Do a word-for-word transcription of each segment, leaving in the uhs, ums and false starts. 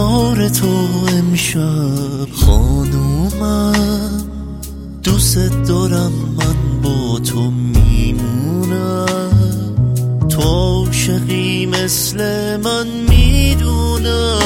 کنار تو امشب خانومم، دوست دارم من با تو میمونم، تو عاشقی مثل من میدونم،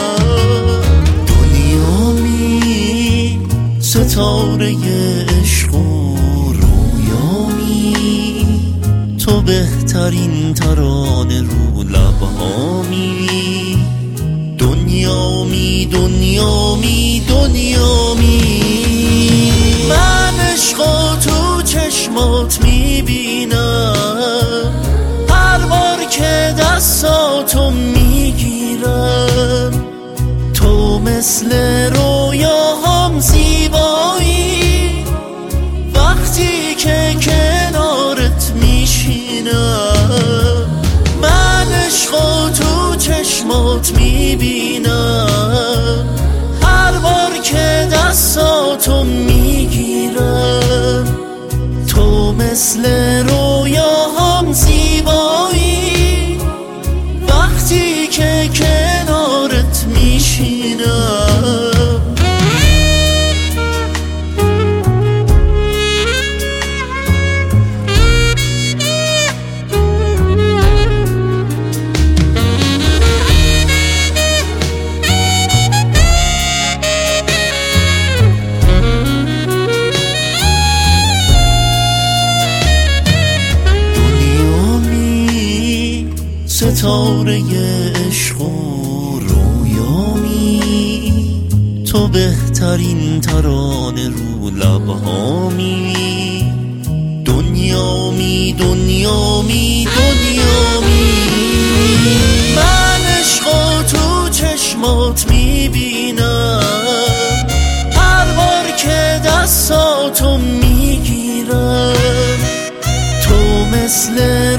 دنیا می ستاره عشق و رویامی، تو بهترین ترانه رو لبهامی، دنیا می دنیا می دنیا می من عشقا تو چشمات میبینم، هر بار که دستاتو میگیرم، تو مثل رویاهام زیبایی، وقتی که کنارت میشینم، من عشقا تو چشمات میبینم، هر بار که دستاتو میگیرم، تو مثل رویاهام زیبایی، وقتی که کنارت میشینم. ستاره عشق و رویامی، تو بهترین ترانه رو لبهامی، دنیا می دنیا می دنیا می من عشقا تو چشمات میبینم، هر بار که دستاتو میگیرم، تو مثل